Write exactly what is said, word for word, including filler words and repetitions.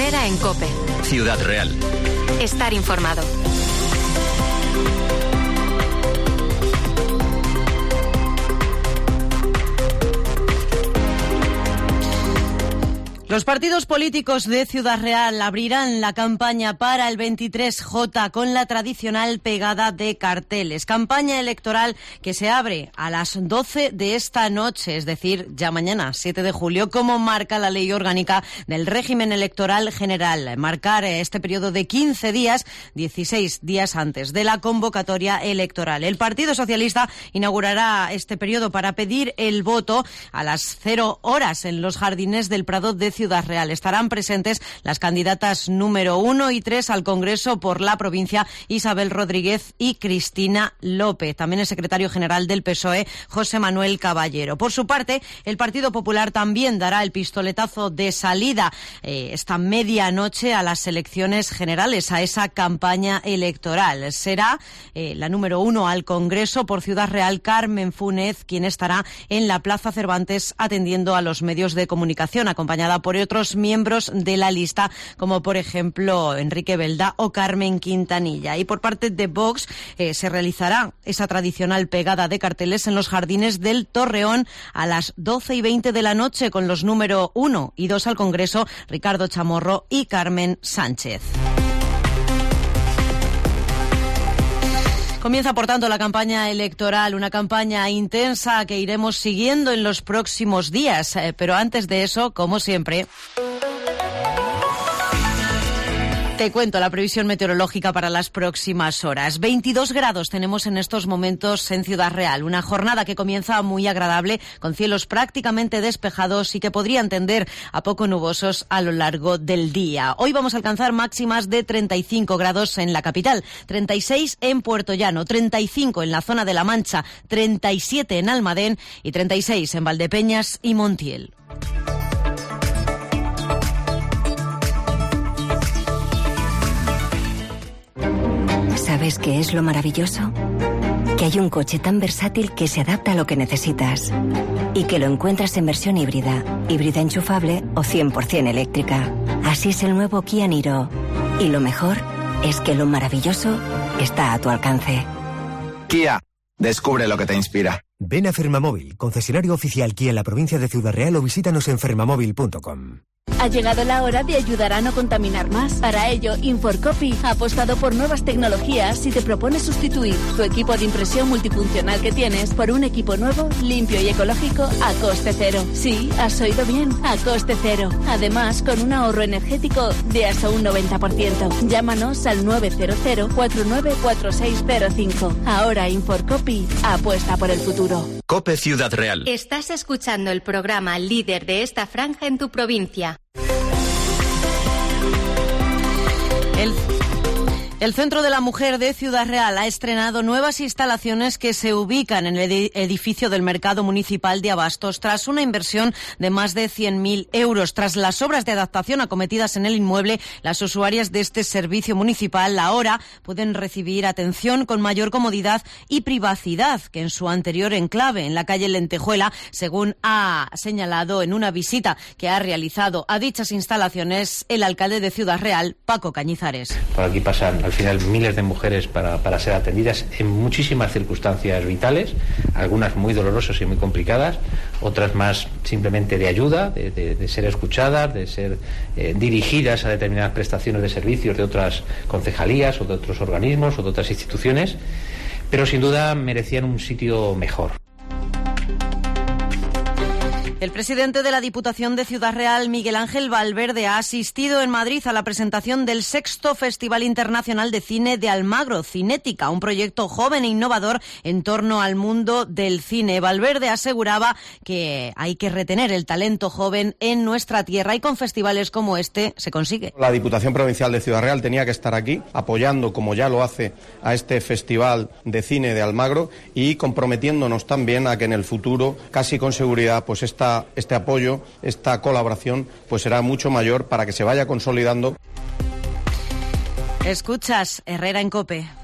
Herrera en COPE. Ciudad Real. Estar informado. Los partidos políticos de Ciudad Real abrirán la campaña para el veintitrés J con la tradicional pegada de carteles. Campaña electoral que se abre a las doce de esta noche, es decir, ya mañana, siete de julio, como marca la Ley Orgánica del Régimen Electoral General. Marcar este periodo de quince días, dieciséis días antes de la convocatoria electoral. El Partido Socialista inaugurará este periodo para pedir el voto a las cero horas en los jardines del Prado de Ciudad Real. Estarán presentes las candidatas número uno y tres al Congreso por la provincia, Isabel Rodríguez y Cristina López. También el secretario general del P S O E, José Manuel Caballero. Por su parte, el Partido Popular también dará el pistoletazo de salida eh, esta medianoche a las elecciones generales, a esa campaña electoral. Será eh, la número uno al Congreso por Ciudad Real, Carmen Funes, quien estará en la Plaza Cervantes atendiendo a los medios de comunicación, acompañada por otros miembros de la lista, como por ejemplo Enrique Belda o Carmen Quintanilla. Y por parte de Vox eh, se realizará esa tradicional pegada de carteles en los jardines del Torreón a las doce y veinte de la noche, con los número uno y dos al Congreso, Ricardo Chamorro y Carmen Sánchez. Comienza, por tanto, la campaña electoral, una campaña intensa que iremos siguiendo en los próximos días. Eh, pero antes de eso, como siempre, te cuento la previsión meteorológica para las próximas horas. veintidós grados tenemos en estos momentos en Ciudad Real. Una jornada que comienza muy agradable, con cielos prácticamente despejados y que podrían tender a poco nubosos a lo largo del día. Hoy vamos a alcanzar máximas de treinta y cinco grados en la capital, treinta y seis en Puerto Llano, treinta y cinco en la zona de La Mancha, treinta y siete en Almadén y treinta y seis en Valdepeñas y Montiel. ¿Sabes qué es lo maravilloso? Que hay un coche tan versátil que se adapta a lo que necesitas y que lo encuentras en versión híbrida, híbrida enchufable o cien por ciento eléctrica. Así es el nuevo Kia Niro. Y lo mejor es que lo maravilloso está a tu alcance. Kia, descubre lo que te inspira. Ven a Fermamóvil, concesionario oficial Kia en la provincia de Ciudad Real, o visítanos en fermamóvil punto com. Ha llegado la hora de ayudar a no contaminar más. Para ello, Inforcopy ha apostado por nuevas tecnologías y te propone sustituir tu equipo de impresión multifuncional que tienes por un equipo nuevo, limpio y ecológico a coste cero. Sí, has oído bien, a coste cero. Además, con un ahorro energético de hasta un noventa por ciento. Llámanos al nueve cero cero, cuatro nueve cuatro seis cero cinco. Ahora Inforcopy apuesta por el futuro. COPE Ciudad Real. Estás escuchando el programa líder de esta franja en tu provincia. El, el Centro de la Mujer de Ciudad Real ha estrenado nuevas instalaciones que se ubican en el edificio del Mercado Municipal de Abastos tras una inversión de más de cien mil euros. Tras las obras de adaptación acometidas en el inmueble, las usuarias de este servicio municipal ahora pueden recibir atención con mayor comodidad y privacidad que en su anterior enclave, en la calle Lentejuela, según ha señalado en una visita que ha realizado a dichas instalaciones el alcalde de Ciudad Real, Paco Cañizares. Por aquí pasan al final miles de mujeres para, para ser atendidas en muchísimas circunstancias vitales, algunas muy dolorosas y muy complicadas, otras más simplemente de ayuda, de, de, de ser escuchadas, de ser eh, dirigidas a determinadas prestaciones de servicios de otras concejalías o de otros organismos o de otras instituciones, pero sin duda merecían un sitio mejor. El presidente de la Diputación de Ciudad Real, Miguel Ángel Valverde, ha asistido en Madrid a la presentación del sexto Festival Internacional de Cine de Almagro, Cinética, un proyecto joven e innovador en torno al mundo del cine. Valverde aseguraba que hay que retener el talento joven en nuestra tierra y con festivales como este se consigue. La Diputación Provincial de Ciudad Real tenía que estar aquí apoyando, como ya lo hace, a este Festival de Cine de Almagro y comprometiéndonos también a que en el futuro, casi con seguridad, pues esta este apoyo, esta colaboración, pues será mucho mayor para que se vaya consolidando. Escuchas Herrera en COPE.